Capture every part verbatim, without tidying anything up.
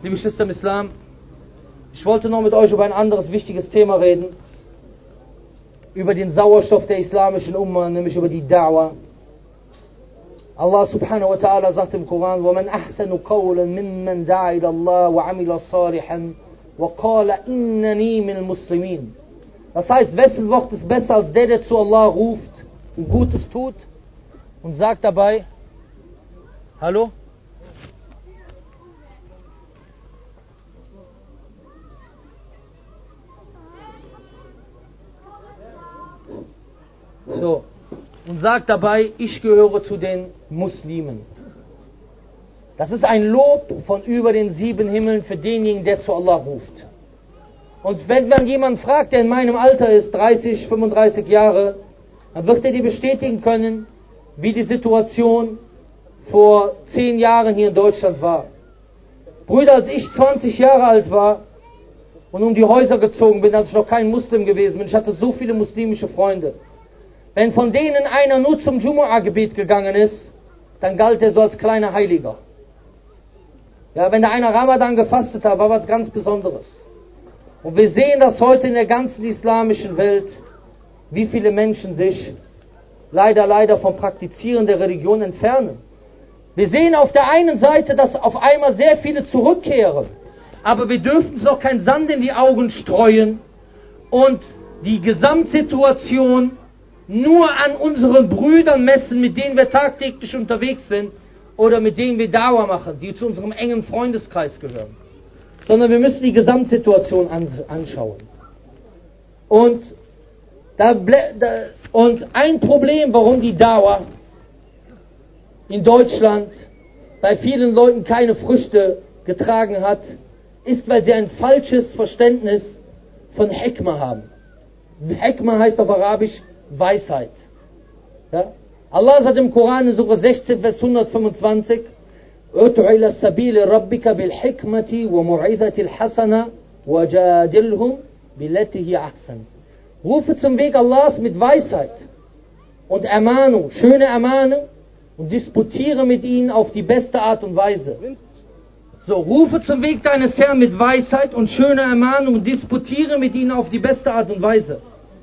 Liebe Geschwister im Islam, ich wollte noch mit euch über ein anderes wichtiges Thema reden, über den Sauerstoff der islamischen Umma, nämlich über die Da'wah. Allah subhanahu wa ta'ala sagt im Koran: وَمَنْ أَحْسَنُ قَوْلًا مِمَّنْ دَعَا إِلَى اللَّهِ وَعَمِلَ صَالِحًا وَقَالَ إِنَّنِي مِنَ الْمُسْلِمِينَ. Das heißt, wessen Wort ist besser als der, der zu Allah ruft und Gutes tut und sagt dabei: Hallo? So, und sagt dabei, ich gehöre zu den Muslimen. Das ist ein Lob von über den sieben Himmeln für denjenigen, der zu Allah ruft. Und wenn man jemanden fragt, der in meinem Alter ist, dreißig, fünfunddreißig Jahre, dann wird er dir bestätigen können, wie die Situation vor zehn Jahren hier in Deutschland war. Brüder, als ich zwanzig Jahre alt war und um die Häuser gezogen bin, als ich noch kein Muslim gewesen bin, ich hatte so viele muslimische Freunde. Wenn von denen einer nur zum Jumu'ah-Gebet gegangen ist, dann galt er so als kleiner Heiliger. Ja, wenn da einer Ramadan gefastet hat, war was ganz Besonderes. Und wir sehen das heute in der ganzen islamischen Welt, wie viele Menschen sich leider, leider vom Praktizieren der Religion entfernen. Wir sehen auf der einen Seite, dass auf einmal sehr viele zurückkehren, aber wir dürfen noch keinen Sand in die Augen streuen und die Gesamtsituation nur an unseren Brüdern messen, mit denen wir tagtäglich unterwegs sind oder mit denen wir Dauer machen, die zu unserem engen Freundeskreis gehören. Sondern wir müssen die Gesamtsituation anschauen. Und, da, da, und ein Problem, warum die Dauer in Deutschland bei vielen Leuten keine Früchte getragen hat, ist, weil sie ein falsches Verständnis von Hikmah haben. Hikmah heißt auf Arabisch Weisheit. Ja? Allah sagt im Koran in Surah sechzehn, Vers hundertfünfundzwanzig: Ud'u ila sabili rabbika bil hikmati wa mu'izati al hasana wa jadilhum billati hi ahsan. Rufe zum Weg Allahs mit Weisheit und Ermahnung, schöne Ermahnung, und disputiere mit ihnen auf die beste Art und Weise. So, rufe zum Weg deines Herrn mit Weisheit und schöne Ermahnung und disputiere mit ihnen auf die beste Art und Weise.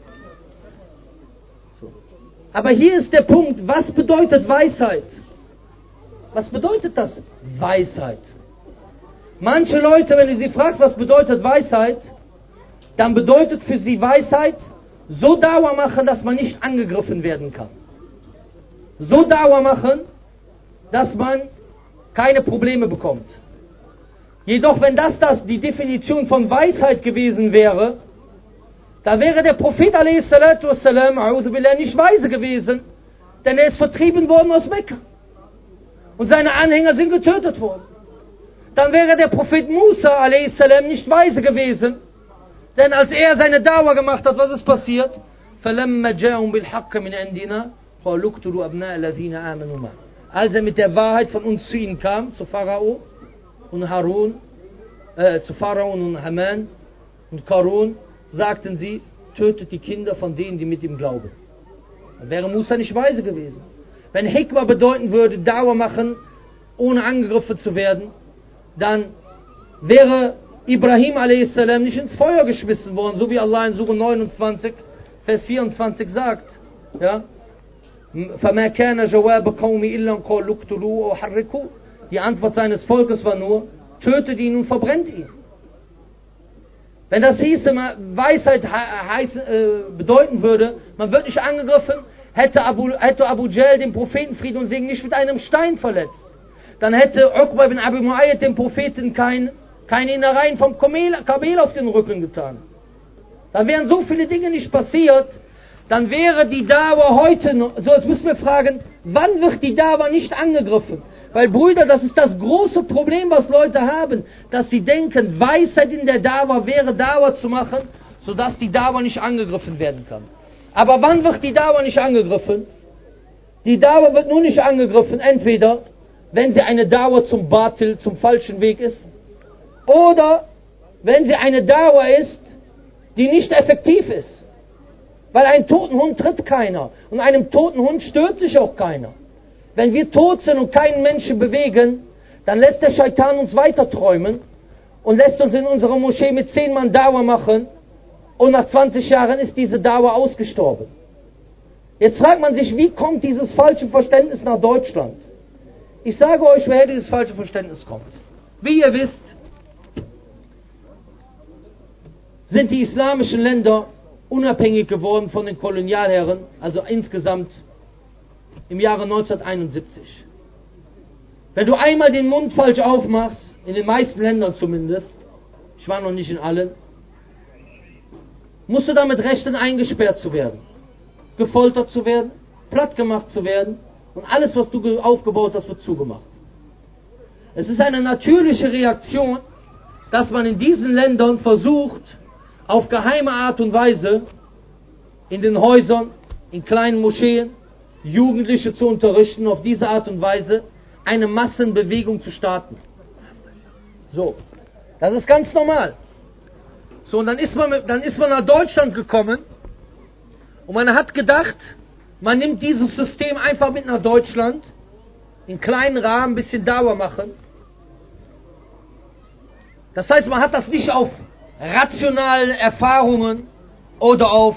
Aber hier ist der Punkt, was bedeutet Weisheit? Was bedeutet das? Weisheit. Manche Leute, wenn du sie fragst, was bedeutet Weisheit, dann bedeutet für sie Weisheit, so Dauer machen, dass man nicht angegriffen werden kann. So Dauer machen, dass man keine Probleme bekommt. Jedoch, wenn das, das die Definition von Weisheit gewesen wäre, da wäre der Prophet a s. nicht weise gewesen, denn er ist vertrieben worden aus Mekka. Und seine Anhänger sind getötet worden. Dann wäre der Prophet Musa a s. nicht weise gewesen, denn als er seine Dauer gemacht hat, was ist passiert? Als er mit der Wahrheit von uns zu ihnen kam, zu Pharao und Harun, äh, zu Pharao und Haman und Karun, sagten sie, tötet die Kinder von denen, die mit ihm glauben. Dann wäre Musa nicht weise gewesen. Wenn Hikmah bedeuten würde, Dauer machen, ohne angegriffen zu werden, dann wäre Ibrahim a s. nicht ins Feuer geschmissen worden, so wie Allah in Surah neunundzwanzig, Vers vierundzwanzig sagt. Ja? فَمَا كَانَ جَوَابَ قَوْمِ إِلَّا أَنْ قَالُوا اقْتُلُوهُ وَحَرِّقُوهُ. Die Antwort seines Volkes war nur, tötet ihn und verbrennt ihn. Wenn das hieße, Weisheit heiß, äh, bedeuten würde, man wird nicht angegriffen, hätte Abu, hätte Abu Jahl den Propheten Frieden und Segen nicht mit einem Stein verletzt. Dann hätte Uqba ibn Abi Mu'ayyad dem Propheten kein, keine Innereien vom Kamel, Kamel auf den Rücken getan. Da wären so viele Dinge nicht passiert, dann wäre die Dauer heute noch, so jetzt müssen wir fragen, wann wird die Dauer nicht angegriffen? Weil Brüder, das ist das große Problem, was Leute haben, dass sie denken, Weisheit in der Dauer wäre Dauer zu machen, sodass die Dauer nicht angegriffen werden kann. Aber wann wird die Dauer nicht angegriffen? Die Dauer wird nur nicht angegriffen, entweder wenn sie eine Dauer zum Batil, zum falschen Weg ist, oder wenn sie eine Dauer ist, die nicht effektiv ist. Weil einen toten Hund tritt keiner und einem toten Hund stört sich auch keiner. Wenn wir tot sind und keinen Menschen bewegen, dann lässt der Scheitan uns weiter träumen und lässt uns in unserer Moschee mit zehn Mann Dauer machen und nach zwanzig Jahren ist diese Dauer ausgestorben. Jetzt fragt man sich, wie kommt dieses falsche Verständnis nach Deutschland? Ich sage euch, woher dieses falsche Verständnis kommt. Wie ihr wisst, sind die islamischen Länder unabhängig geworden von den Kolonialherren, also insgesamt im Jahre neunzehnhunderteinundsiebzig. Wenn du einmal den Mund falsch aufmachst, in den meisten Ländern zumindest, ich war noch nicht in allen, musst du damit rechnen, eingesperrt zu werden, gefoltert zu werden, platt gemacht zu werden und alles, was du aufgebaut hast, wird zugemacht. Es ist eine natürliche Reaktion, dass man in diesen Ländern versucht, auf geheime Art und Weise in den Häusern, in kleinen Moscheen, Jugendliche zu unterrichten, auf diese Art und Weise eine Massenbewegung zu starten. So, das ist ganz normal. So, und dann ist man, dann ist man nach Deutschland gekommen und man hat gedacht, man nimmt dieses System einfach mit nach Deutschland, in kleinen Rahmen, ein bisschen Dauer machen. Das heißt, man hat das nicht auf rationalen Erfahrungen oder auf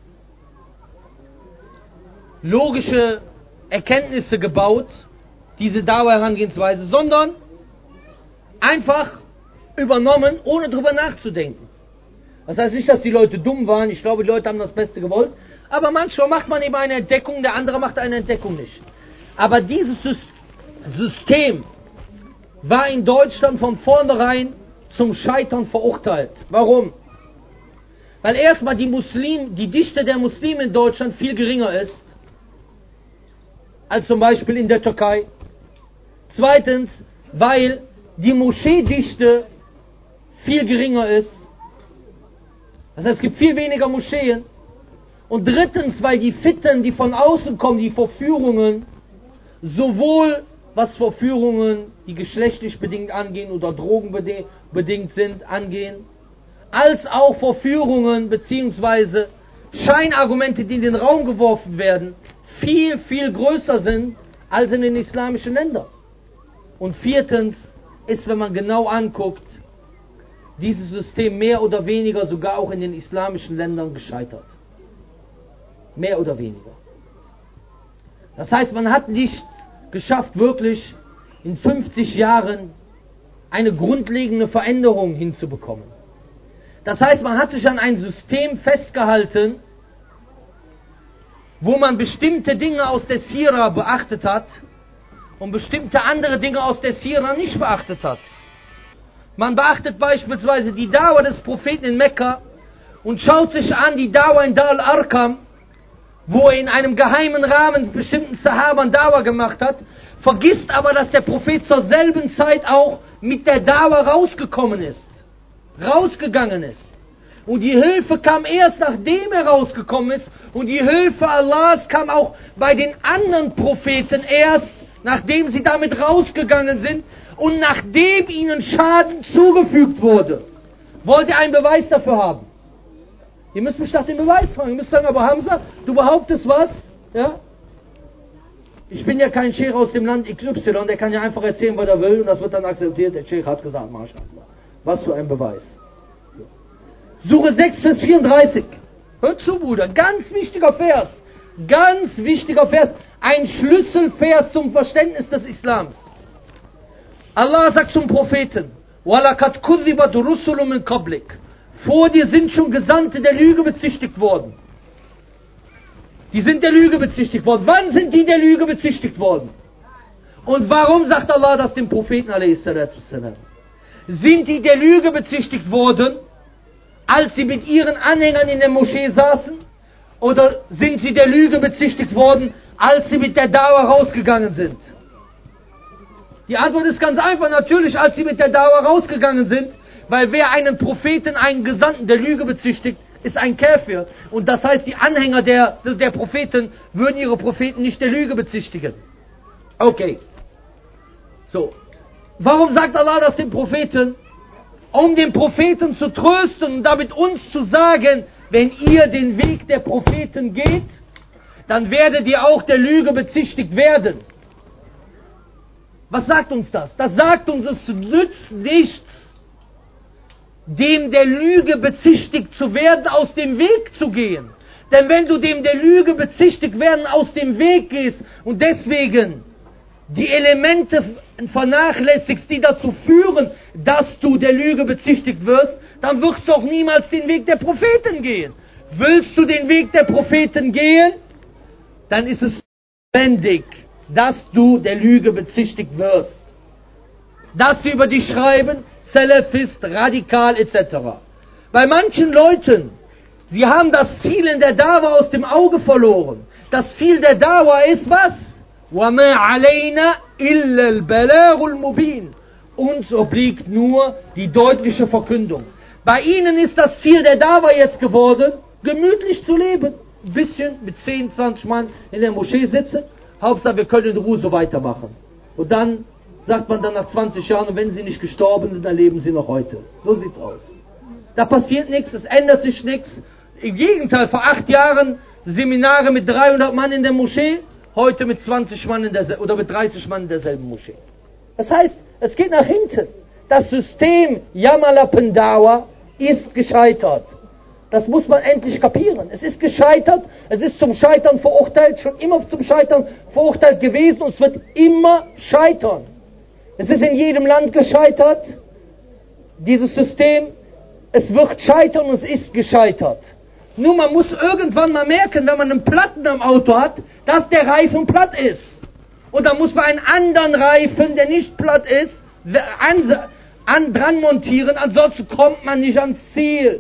logische Erkenntnisse gebaut, diese Dauerherangehensweise, sondern einfach übernommen, ohne drüber nachzudenken. Das heißt nicht, dass die Leute dumm waren, ich glaube, die Leute haben das Beste gewollt, aber manchmal macht man eben eine Entdeckung, der andere macht eine Entdeckung nicht. Aber dieses System war in Deutschland von vornherein zum Scheitern verurteilt. Warum? Weil erstmal die Muslim, die Dichte der Muslime in Deutschland viel geringer ist, als zum Beispiel in der Türkei. Zweitens, weil die Moscheedichte viel geringer ist. Das heißt, es gibt viel weniger Moscheen. Und drittens, weil die Fitten, die von außen kommen, die Verführungen, sowohl was Verführungen, die geschlechtlich bedingt angehen oder drogenbedingt sind, angehen, als auch Verführungen bzw. Scheinargumente, die in den Raum geworfen werden, viel, viel größer sind als in den islamischen Ländern. Und viertens ist, wenn man genau anguckt, dieses System mehr oder weniger sogar auch in den islamischen Ländern gescheitert. Mehr oder weniger. Das heißt, man hat nicht geschafft, wirklich in fünfzig Jahren eine grundlegende Veränderung hinzubekommen. Das heißt, man hat sich an ein System festgehalten, wo man bestimmte Dinge aus der Sira beachtet hat und bestimmte andere Dinge aus der Sira nicht beachtet hat. Man beachtet beispielsweise die Dauer des Propheten in Mekka und schaut sich an die Dauer in Dar al-Arqam, wo er in einem geheimen Rahmen bestimmten Sahabern Dauer gemacht hat, vergisst aber, dass der Prophet zur selben Zeit auch mit der Dauer rausgekommen ist, rausgegangen ist. Und die Hilfe kam erst, nachdem er rausgekommen ist, und die Hilfe Allahs kam auch bei den anderen Propheten erst, nachdem sie damit rausgegangen sind und nachdem ihnen Schaden zugefügt wurde. Wollt ihr einen Beweis dafür haben? Ihr müsst mich nach dem Beweis fragen. Ihr müsst sagen, aber Hamza, du behauptest was? Ja? Ich bin ja kein Sheikh aus dem Land X Y, der kann ja einfach erzählen, was er will und das wird dann akzeptiert. Der Sheikh hat gesagt, Maschallah. Was für ein Beweis. Sure sechs, Vers vierunddreißig. Hört zu, Bruder. Ganz wichtiger Vers. Ganz wichtiger Vers. Ein Schlüsselvers zum Verständnis des Islams. Allah sagt zum Propheten, وَلَقَدْ كُذِّبَتْ رُسُلٌ مِنْ قَبْلِكَ. Vor dir sind schon Gesandte der Lüge bezichtigt worden. Die sind der Lüge bezichtigt worden. Wann sind die der Lüge bezichtigt worden? Und warum sagt Allah das dem Propheten a s? Sind die der Lüge bezichtigt worden, als sie mit ihren Anhängern in der Moschee saßen? Oder sind sie der Lüge bezichtigt worden, als sie mit der Dauer rausgegangen sind? Die Antwort ist ganz einfach, natürlich, als sie mit der Dauer rausgegangen sind, weil wer einen Propheten, einen Gesandten der Lüge bezichtigt, ist ein Käfer. Und das heißt, die Anhänger der, der Propheten würden ihre Propheten nicht der Lüge bezichtigen. Okay. So. Warum sagt Allah das dem Propheten? Um den Propheten zu trösten und damit uns zu sagen, wenn ihr den Weg der Propheten geht, dann werdet ihr auch der Lüge bezichtigt werden. Was sagt uns das? Das sagt uns, es nützt nichts, dem der Lüge bezichtigt zu werden, aus dem Weg zu gehen. Denn wenn du dem der Lüge bezichtigt werden aus dem Weg gehst und deswegen die Elemente vernachlässigst, die dazu führen, dass du der Lüge bezichtigt wirst, dann wirst du auch niemals den Weg der Propheten gehen. Willst du den Weg der Propheten gehen, dann ist es notwendig, dass du der Lüge bezichtigt wirst. Dass sie über dich schreiben, Salafist, radikal et cetera. Bei manchen Leuten, sie haben das Ziel in der Dawa aus dem Auge verloren. Das Ziel der Dawa ist was? وَمَا عَلَيْنَا إِلَّا الْبَلَاغُ الْمُبِينُ. Uns obliegt nur die deutliche Verkündung. Bei ihnen ist das Ziel der Dawa jetzt geworden, gemütlich zu leben. Ein bisschen mit zehn, zwanzig Mann in der Moschee sitzen. Hauptsache, wir können in Ruhe so weitermachen. Und dann sagt man dann nach zwanzig Jahren, und wenn sie nicht gestorben sind, dann leben sie noch heute. So sieht's aus. Da passiert nichts, es ändert sich nichts. Im Gegenteil, vor acht Jahren Seminare mit dreihundert Mann in der Moschee, heute mit zwanzig Mann in der, oder mit dreißig Mann in derselben Moschee. Das heißt, es geht nach hinten. Das System Yamalapendawa ist gescheitert. Das muss man endlich kapieren. Es ist gescheitert, es ist zum Scheitern verurteilt, schon immer zum Scheitern verurteilt gewesen und es wird immer scheitern. Es ist in jedem Land gescheitert, dieses System. Es wird scheitern und es ist gescheitert. Nur man muss irgendwann mal merken, wenn man einen Platten am Auto hat, dass der Reifen platt ist. Und dann muss man einen anderen Reifen, der nicht platt ist, an, an, dran montieren, ansonsten kommt man nicht ans Ziel.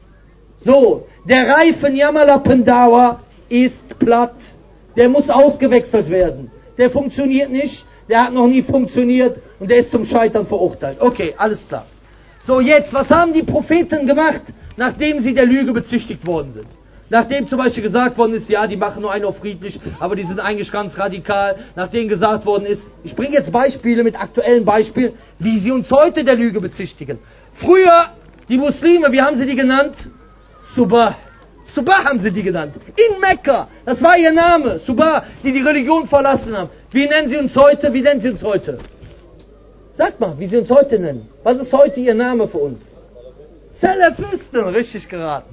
So, der Reifen Yamalapendawa ist platt. Der muss ausgewechselt werden. Der funktioniert nicht, der hat noch nie funktioniert und der ist zum Scheitern verurteilt. Okay, alles klar. So, jetzt, was haben die Propheten gemacht, nachdem sie der Lüge bezichtigt worden sind? Nachdem zum Beispiel gesagt worden ist, ja, die machen nur einen auf friedlich, aber die sind eigentlich ganz radikal. Nachdem gesagt worden ist, ich bringe jetzt Beispiele mit aktuellen Beispielen, wie sie uns heute der Lüge bezichtigen. Früher, die Muslime, wie haben sie die genannt? Subah. Subah haben sie die genannt. In Mekka. Das war ihr Name. Subah, die die Religion verlassen haben. Wie nennen sie uns heute? Wie nennen sie uns heute? Sag mal, wie sie uns heute nennen. Was ist heute ihr Name für uns? Salafisten. Richtig geraten.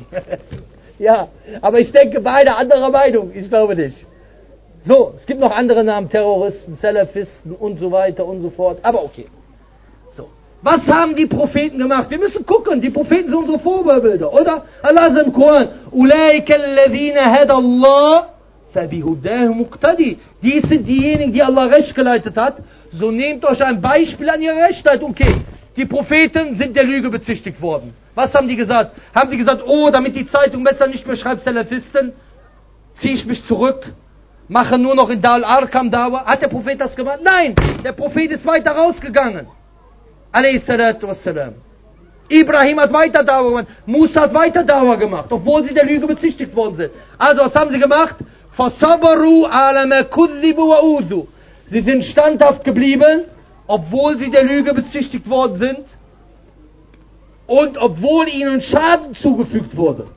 Ja, aber ich denke beide anderer Meinung. Ich glaube nicht. So, es gibt noch andere Namen. Terroristen, Salafisten und so weiter und so fort. Aber okay. So. Was haben die Propheten gemacht? Wir müssen gucken. Die Propheten sind unsere Vorbilder, oder? Allah sagt im Koran, أُولَٰئِكَ الَّذِينَ هَدَى اللَّهُ فَبِهُدَاهُ مُقْتَدِي. Die sind diejenigen, die Allah recht geleitet hat. So nehmt euch ein Beispiel an ihrer Rechtheit. Okay, die Propheten sind der Lüge bezichtigt worden. Was haben die gesagt? Haben die gesagt, oh, damit die Zeitung besser nicht mehr schreibt Salafisten, ziehe ich mich zurück, mache nur noch in Dar al-Arkam Dawa. Hat der Prophet das gemacht? Nein, der Prophet ist weiter rausgegangen. Alayhi salatu wassalam. Ibrahim hat weiter Dawa gemacht. Musa hat weiter Dawa gemacht, obwohl sie der Lüge bezichtigt worden sind. Also was haben sie gemacht? فَصَبَرُوا عَلَى مَا كُذِّبُوا وَأُوذُوا. Sie sind standhaft geblieben, obwohl sie der Lüge bezichtigt worden sind und obwohl ihnen Schaden zugefügt wurde.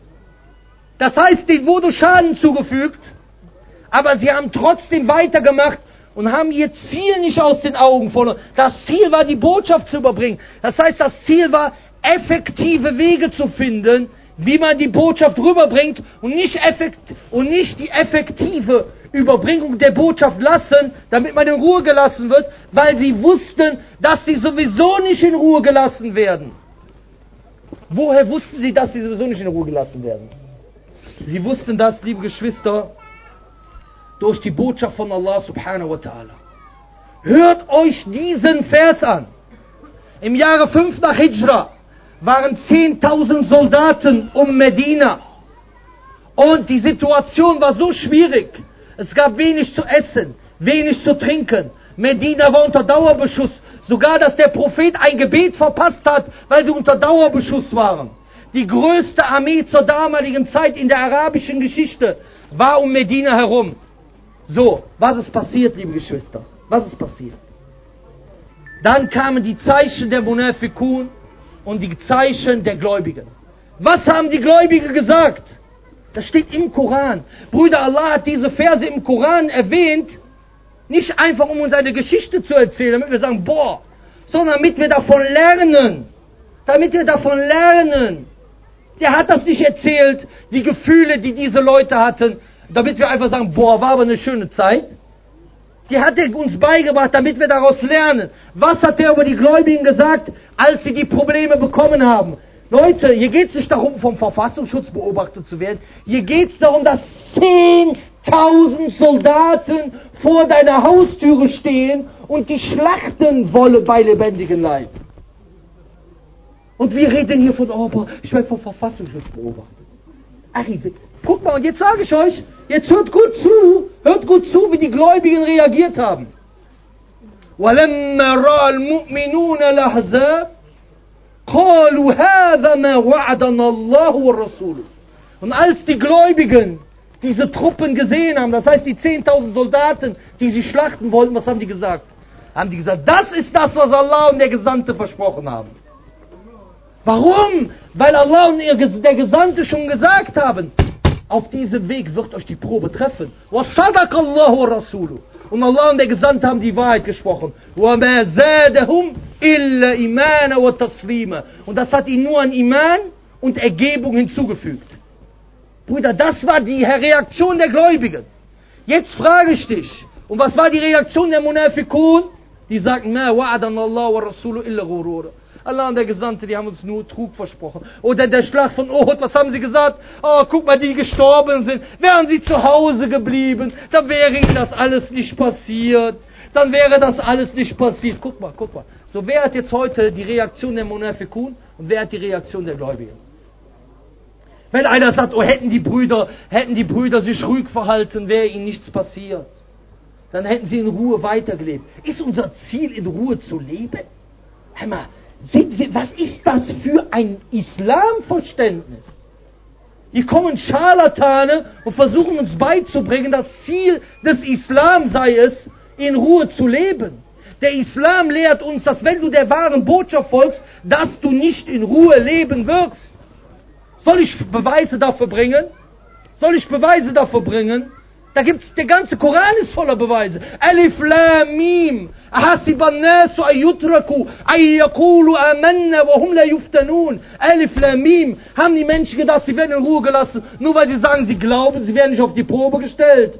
Das heißt, ihnen wurde Schaden zugefügt, aber sie haben trotzdem weitergemacht und haben ihr Ziel nicht aus den Augen verloren. Das Ziel war, die Botschaft zu überbringen. Das heißt, das Ziel war, effektive Wege zu finden, wie man die Botschaft rüberbringt und nicht, effekt, und nicht die effektive Überbringung der Botschaft lassen, damit man in Ruhe gelassen wird, weil sie wussten, dass sie sowieso nicht in Ruhe gelassen werden. Woher wussten sie, dass sie sowieso nicht in Ruhe gelassen werden? Sie wussten das, liebe Geschwister, durch die Botschaft von Allah subhanahu wa ta'ala. Hört euch diesen Vers an. Im Jahre fünf nach Hijra waren zehntausend Soldaten um Medina. Und die Situation war so schwierig. Es gab wenig zu essen, wenig zu trinken. Medina war unter Dauerbeschuss. Sogar, dass der Prophet ein Gebet verpasst hat, weil sie unter Dauerbeschuss waren. Die größte Armee zur damaligen Zeit in der arabischen Geschichte war um Medina herum. So, was ist passiert, liebe Geschwister? Was ist passiert? Dann kamen die Zeichen der Munafikun und die Zeichen der Gläubigen. Was haben die Gläubigen gesagt? Das steht im Koran. Brüder, Allah hat diese Verse im Koran erwähnt, nicht einfach um uns eine Geschichte zu erzählen, damit wir sagen, boah, sondern damit wir davon lernen. damit wir davon lernen. Der hat das nicht erzählt, die Gefühle, die diese Leute hatten, damit wir einfach sagen, boah, war aber eine schöne Zeit. Die hat er uns beigebracht, damit wir daraus lernen. Was hat er über die Gläubigen gesagt, als sie die Probleme bekommen haben? Leute, hier geht es nicht darum, vom Verfassungsschutz beobachtet zu werden. Hier geht es darum, dass zehntausend Soldaten vor deiner Haustüre stehen und die schlachten wollen bei lebendigem Leib. Und wir reden hier von, oh, ich werde vom Verfassungsschutz beobachtet. Ach, guck mal, und jetzt sage ich euch, jetzt hört gut zu, hört gut zu, wie die Gläubigen reagiert haben. وَلَمَّا رَأَى الْمُؤْمِنُونَ الْأَحْزَابَ قَالُوا هَذَا مَا وَعَدَنَا اللَّهُ وَالرَّسُولُ. Und als die Gläubigen diese Truppen gesehen haben, das heißt die zehntausend Soldaten, die sie schlachten wollten, was haben die gesagt? Haben die gesagt, das ist das, was Allah und der Gesandte versprochen haben. Warum? Weil Allah und der Gesandte schon gesagt haben, auf diesem Weg wird euch die Probe treffen. وَصَدَقَ اللَّهُ وَرَسُولُهُ. Und Allah und der Gesandte haben die Wahrheit gesprochen. وَمَا زَادَهُمْ إِلَّا إِيمَانًا وَتَسْلِيمًا. Und das hat ihnen nur an Iman und Ergebung hinzugefügt. Brüder, das war die Reaktion der Gläubigen. Jetzt frage ich dich, und was war die Reaktion der Munafikun? Die sagten, مَا وَعَدَنَا اللَّهُ وَرَسُولُهُ إِلَّا غُرُورًا. Allah und der Gesandte, die haben uns nur Trug versprochen. Oder der Schlag von Uhud, was haben sie gesagt? Oh, guck mal, die gestorben sind. Wären sie zu Hause geblieben, dann wäre ihnen das alles nicht passiert. Dann wäre das alles nicht passiert. Guck mal, guck mal. So, wer hat jetzt heute die Reaktion der Munafikun und wer hat die Reaktion der Gläubigen? Wenn einer sagt, oh, hätten die Brüder, hätten die Brüder sich ruhig verhalten, wäre ihnen nichts passiert. Dann hätten sie in Ruhe weitergelebt. Ist unser Ziel, in Ruhe zu leben? Hör mal, sind wir, was ist das für ein Islamverständnis? Hier kommen Scharlatane und versuchen uns beizubringen, das Ziel des Islam sei es, in Ruhe zu leben. Der Islam lehrt uns, dass wenn du der wahren Botschaft folgst, dass du nicht in Ruhe leben wirst. Soll ich Beweise dafür bringen? Soll ich Beweise dafür bringen? Da gibt's, der ganze Koran ist voller Beweise. Alif Lam Mim. Ahasiban nasu an yutraku an yaqulu amanna wa hum la yuftanun. Alif Lam Mim. Haben die Menschen gedacht, sie werden in Ruhe gelassen, nur weil sie sagen, sie glauben, sie werden nicht auf die Probe gestellt.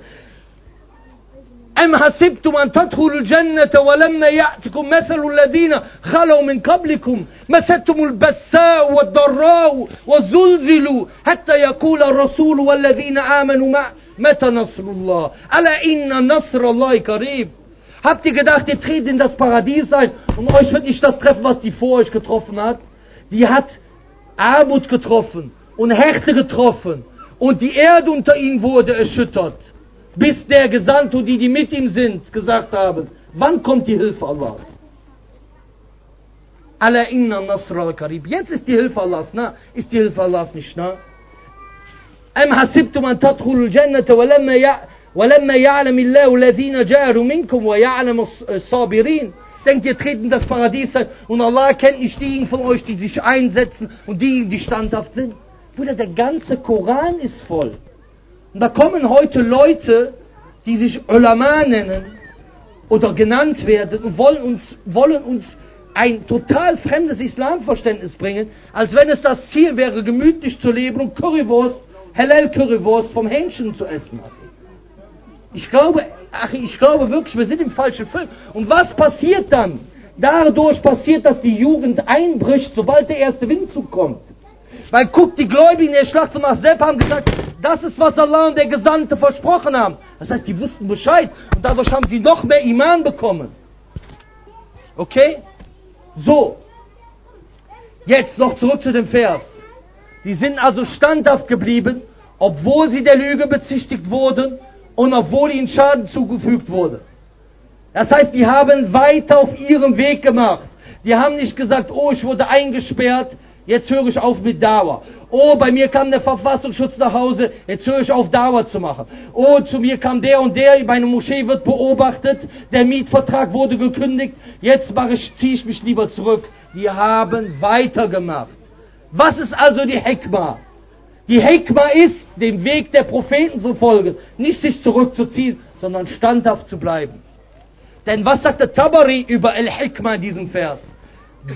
أم حسبتم أن تدخلوا الجنة ولما يأتكم مثل الذين خلوا من قبلكم مستهم البأساء والضراء وزلزلوا حتى يقول الرسول والذين آمنوا معه متى نصر الله ألا إن نصر الله قريب. Habt ihr gedacht, ihr tretet in das Paradies ein und euch wird nicht das treffen, was die vor euch getroffen hat? Die hat Armut getroffen und Härte getroffen und die Erde unter ihnen wurde erschüttert. Bis der Gesandte und die, die mit ihm sind, gesagt haben, wann kommt die Hilfe Allahs? Ala inna nasra al-karib. Jetzt ist die Hilfe Allahs nah. Ist die Hilfe Allahs nicht nah? Am hasibtum an tadkhulul jannata walamma ya'lam Allahu alladhina ja'alu minkum wa ya'lam as-sabirin. Denkt ihr, treten in das Paradies ein und Allah kennt nicht diejenigen von euch, die sich einsetzen und diejenigen, die standhaft sind? Bruder, der ganze Koran ist voll. Und da kommen heute Leute, die sich Ulama nennen oder genannt werden und wollen uns, wollen uns ein total fremdes Islamverständnis bringen, als wenn es das Ziel wäre, gemütlich zu leben und Currywurst, Halal Currywurst vom Hähnchen zu essen. Ich glaube, ach, ich glaube wirklich, wir sind im falschen Film. Und was passiert dann? Dadurch passiert, dass die Jugend einbricht, sobald der erste Windzug kommt. Weil guckt, die Gläubigen der Schlacht von Ahzab haben gesagt, das ist, was Allah und der Gesandte versprochen haben. Das heißt, die wussten Bescheid und dadurch haben sie noch mehr Iman bekommen. Okay? So. Jetzt noch zurück zu dem Vers. Sie sind also standhaft geblieben, obwohl sie der Lüge bezichtigt wurden und obwohl ihnen Schaden zugefügt wurde. Das heißt, die haben weiter auf ihrem Weg gemacht. Die haben nicht gesagt, oh, ich wurde eingesperrt, jetzt höre ich auf mit Dauer. Oh, bei mir kam der Verfassungsschutz nach Hause, jetzt höre ich auf Dauer zu machen. Oh, zu mir kam der und der, meine Moschee wird beobachtet, der Mietvertrag wurde gekündigt, jetzt mache ich, ziehe ich mich lieber zurück. Die haben weitergemacht. Was ist also die Hikmah? Die Hikmah ist, dem Weg der Propheten zu folgen, nicht sich zurückzuziehen, sondern standhaft zu bleiben. Denn was sagt der Tabari über Al-Hikmah in diesem Vers? Bil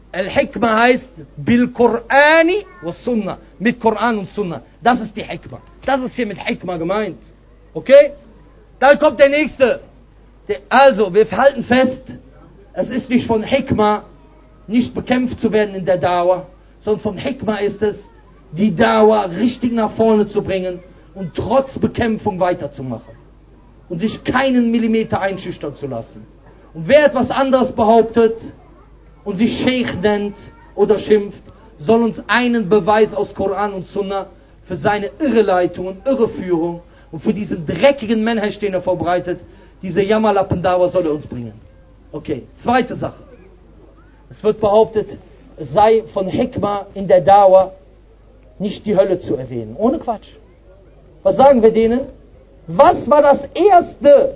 Al-Hikmah heißt Bil Qur'ani was Sunnah. Mit Koran und Sunnah. Das ist die Hikmah. Das ist hier mit Hikmah gemeint. Okay? Dann kommt der nächste. Der, also, wir halten fest, es ist nicht von Hikmah, nicht bekämpft zu werden in der Dauer, sondern von Hikmah ist es, die Dauer richtig nach vorne zu bringen und trotz Bekämpfung weiterzumachen. Und sich keinen Millimeter einschüchtern zu lassen. Und wer etwas anderes behauptet und sich Sheikh nennt oder schimpft, soll uns einen Beweis aus Koran und Sunnah für seine Irreleitung und Irreführung und für diesen dreckigen Mensch, den er verbreitet, diese Jammerlappen-Dauer soll er uns bringen. Okay, zweite Sache. Es wird behauptet, es sei von Hikmah in der Dauer nicht die Hölle zu erwähnen. Ohne Quatsch. Was sagen wir denen? Was war das erste?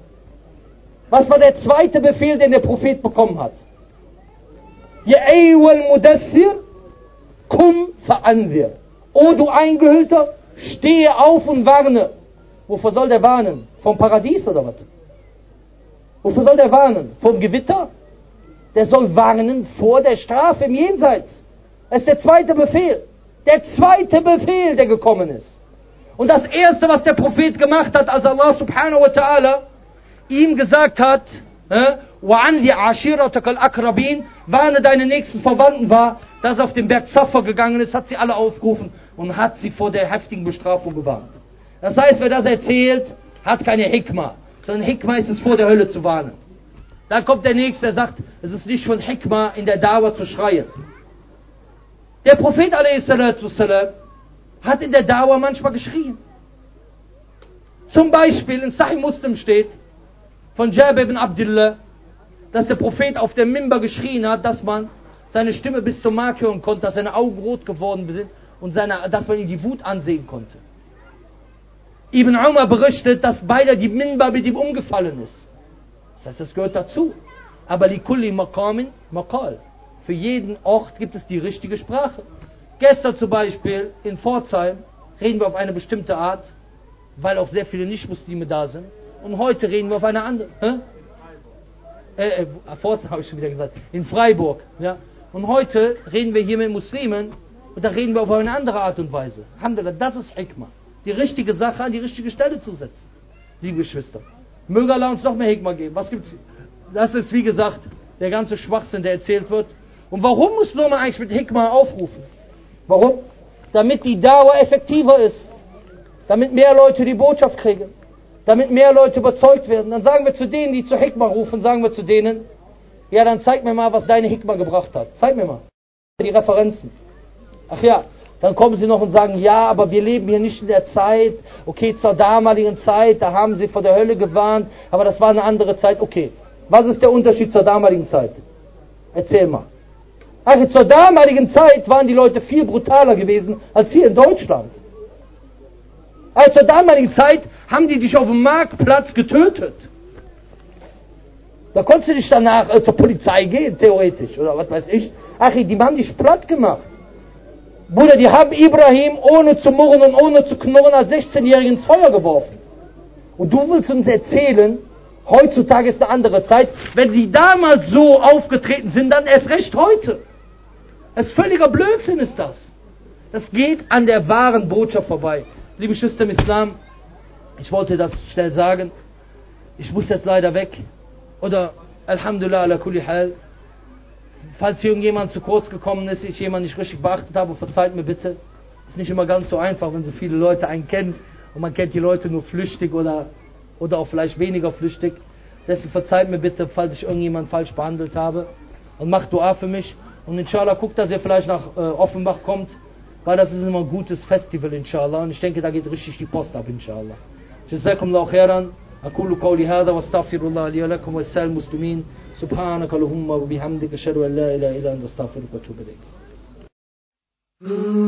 Was war der zweite Befehl, den der Prophet bekommen hat? Ya ayyuhal mudassir, kum fa'anzir. O du Eingehüllter, stehe auf und warne. Wovor soll der warnen? Vom Paradies oder was? Wofür soll der warnen? Vom Gewitter? Der soll warnen vor der Strafe im Jenseits. Das ist der zweite Befehl. Der zweite Befehl, der gekommen ist. Und das erste, was der Prophet gemacht hat, als Allah subhanahu wa ta'ala ihm gesagt hat, وَعَنْذِ عَشِيرَتَكَ الْأَقْرَبِينَ, warne deine nächsten Verwandten war, dass er auf den Berg Safa gegangen ist, hat sie alle aufgerufen und hat sie vor der heftigen Bestrafung gewarnt. Das heißt, wer das erzählt, hat keine Hikmah, sondern Hikmah ist es, vor der Hölle zu warnen. Dann kommt der Nächste, der sagt, es ist nicht von Hikmah in der Dauer zu schreien. Der Prophet a s. hat in der Dauer manchmal geschrien. Zum Beispiel in Sahih Muslim steht von Jabir ibn Abdullah, dass der Prophet auf dem Mimbar geschrien hat, dass man seine Stimme bis zum Mark hören konnte, dass seine Augen rot geworden sind und seine, dass man ihm die Wut ansehen konnte. Ibn Umar berichtet, dass beide die Mimbar mit ihm umgefallen ist. Das heißt, das gehört dazu. Aber li kulli maqamin maqal. Für jeden Ort gibt es die richtige Sprache. Gestern zum Beispiel in Pforzheim reden wir auf eine bestimmte Art, weil auch sehr viele Nicht-Muslime da sind. Und heute reden wir auf eine andere. Hä? Äh, äh, Pforzheim habe ich schon wieder gesagt. In Freiburg. Ja? Und heute reden wir hier mit Muslimen und da reden wir auf eine andere Art und Weise. Alhamdulillah, das ist Hikmah. Die richtige Sache an die richtige Stelle zu setzen. Liebe Geschwister. Möge Allah uns noch mehr Hikmah geben. Was gibt's? Das ist, wie gesagt, der ganze Schwachsinn, der erzählt wird. Und warum muss nur man eigentlich mit Hikmah aufrufen? Warum? Damit die Dauer effektiver ist. Damit mehr Leute die Botschaft kriegen. Damit mehr Leute überzeugt werden. Dann sagen wir zu denen, die zur Hikmah rufen, sagen wir zu denen, ja, dann zeig mir mal, was deine Hikmah gebracht hat. Zeig mir mal. Die Referenzen. Ach ja, dann kommen sie noch und sagen, ja, aber wir leben hier nicht in der Zeit. Okay, zur damaligen Zeit, da haben sie vor der Hölle gewarnt, aber das war eine andere Zeit. Okay, was ist der Unterschied zur damaligen Zeit? Erzähl mal. Also zur damaligen Zeit waren die Leute viel brutaler gewesen als hier in Deutschland. Also zur damaligen Zeit haben die dich auf dem Marktplatz getötet. Da konntest du dich danach äh, zur Polizei gehen, theoretisch, oder was weiß ich. Ach, die haben dich platt gemacht. Bruder, die haben Ibrahim ohne zu murren und ohne zu knurren als sechzehnjährigen ins Feuer geworfen. Und du willst uns erzählen, heutzutage ist eine andere Zeit. Wenn die damals so aufgetreten sind, dann erst recht heute. Das ist völliger Blödsinn ist das. Das geht an der wahren Botschaft vorbei. Liebe Schwester im Islam, ich wollte das schnell sagen. Ich muss jetzt leider weg. Oder, Alhamdulillah ala kulli hal. Falls irgendjemand zu kurz gekommen ist, ich jemand nicht richtig beachtet habe, verzeiht mir bitte. Ist nicht immer ganz so einfach, wenn so viele Leute einen kennen und man kennt die Leute nur flüchtig oder, oder auch vielleicht weniger flüchtig. Deswegen verzeiht mir bitte, falls ich irgendjemand falsch behandelt habe. Und macht Dua für mich. Und inshallah guckt, dass ihr vielleicht nach äh, Offenbach kommt, weil das ist immer ein gutes Festival, inshallah. Und ich denke, da geht richtig die Post ab, inshallah. Jazakumullahu khairan. أقول قولي هذا واستغفر الله لي ولكم ولسائر المسلمين سبحانك اللهم وبحمدك أشهد أن لا إله إلا أنت أستغفرك وأتوب إليك.